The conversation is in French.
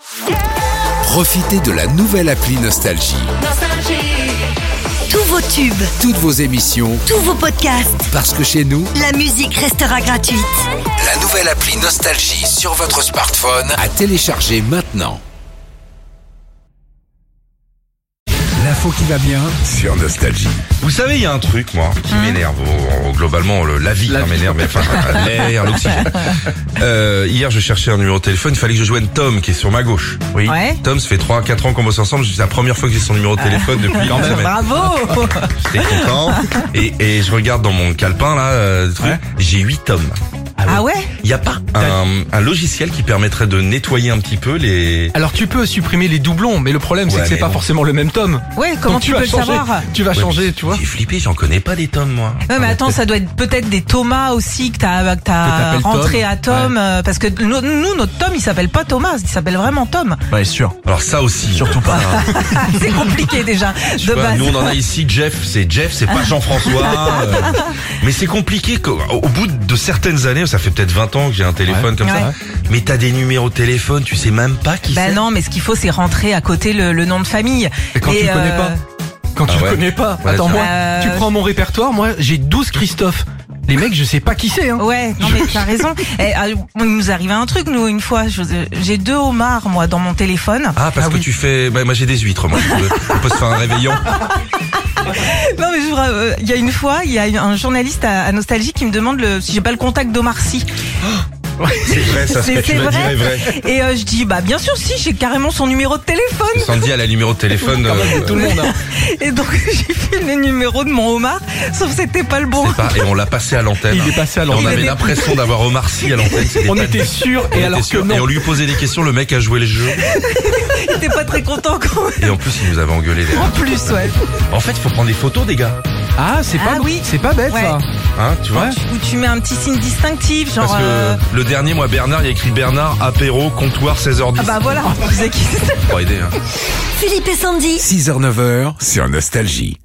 Profitez de la nouvelle appli Nostalgie. Tous vos tubes, Toutes vos émissions, tous vos podcasts, parce que chez nous, la musique restera gratuite. la nouvelle appli Nostalgie sur votre smartphone à télécharger maintenant. L'info qui va bien sur Nostalgie. Vous savez, il y a un truc, moi, qui m'énerve. Globalement, la vie m'énerve, mais enfin, l'air, l'oxygène. Hier, je cherchais un numéro de téléphone. Il fallait que je joigne Tom, qui est sur ma gauche. Oui. Ouais. Tom, ça fait 3-4 ans qu'on bosse ensemble. C'est la première fois que j'ai son numéro de téléphone depuis une semaine. Bravo. J'étais content. Et je regarde dans mon calepin, là, j'ai 8 tomes. Ah ouais? Il n'y a pas un logiciel qui permettrait de nettoyer un petit peu les... Alors tu peux supprimer les doublons, mais le problème c'est Ouais, que c'est mais pas non. forcément le même tome. Ouais, comment Donc, tu peux le savoir? Tu vas changer, tu vois. J'ai flippé, j'en connais pas des tomes, moi. Ouais, mais attends, ça doit être peut-être des Thomas aussi que t'as t'appelles rentré Tom. à Tom, parce que nous, notre Tom, il s'appelle pas Thomas, il s'appelle vraiment Tom. Ouais, sûr. Alors ça aussi. Surtout pas. C'est compliqué déjà, Tu de vois, base. nous on en a ici Jeff, c'est pas Jean-François. Mais c'est compliqué. Au bout de certaines années, ça fait peut-être 20 ans que j'ai un téléphone comme Ouais. ça. Mais t'as des numéros de téléphone, tu sais même pas qui c'est. Ben non, mais ce qu'il faut, c'est rentrer à côté le nom de famille. Et quand tu connais pas. Quand tu ouais. connais pas. Ouais, Attends, tiens. moi, tu prends mon répertoire, moi j'ai 12 Christophe. Les mecs, je sais pas qui c'est, hein. Ouais, non mais t'as raison. Il nous arrivait un truc, nous, une fois. J'ai 2 homards, moi, dans mon téléphone. Ah, parce que oui. tu fais... Bah, moi j'ai des huîtres, moi. On peut se faire un réveillon. Non mais il y a une fois, il y a un journaliste à Nostalgie qui me demande si j'ai pas le contact d'Omar Sy. C'est vrai, ça serait, tu C'est la dirais vrai. Et je dis bah bien sûr si, j'ai carrément son numéro de téléphone. Sandy a le numéro de téléphone. Tout le monde, hein. Et donc j'ai fait le numéro de mon homard, sauf que c'était pas le bon. Et on l'a passé à l'antenne. Il est passé à Et on l'antenne. avait l'impression d'avoir Omar Sy à l'antenne. C'était On pas- était sûrs, on et était alors que sûrs. non. Et on lui posait des questions, le mec a joué le jeu. Il était pas très content quand même. Et en plus, il nous avait engueulé derrière. En plus, ouais. En fait, il faut prendre des photos des gars. Ah, c'est pas, oui. c'est pas bête, Ouais. ça. Hein, tu vois? Où tu mets un petit signe distinctif, genre. Parce que le dernier, moi, Bernard, il y a écrit Bernard, apéro, comptoir, 16h10. Ah bah voilà, tu sais qui c'est. Pour aider, hein. Philippe et Sandy. 6h-9h sur Nostalgie.